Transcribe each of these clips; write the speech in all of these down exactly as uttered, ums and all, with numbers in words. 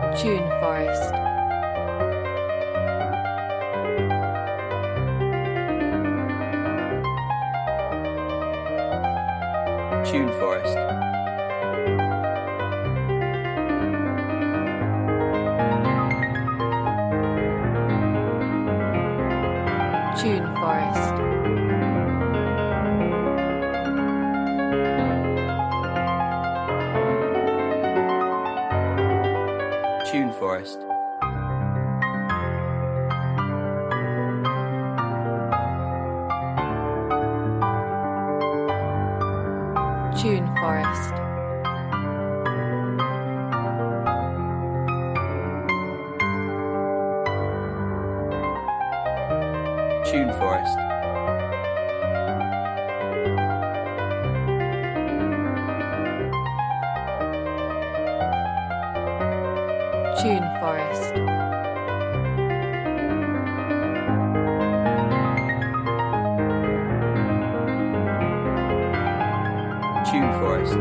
Tune Forest. Tune Forest. Tune Forest. Tune Forest. Tune Forest. Tune Forest. Tune Forest. Tune Forest.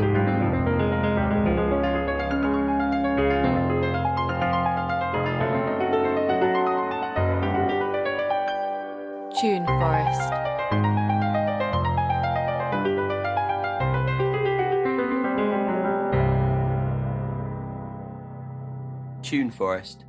Tune Forest. Tune Forest.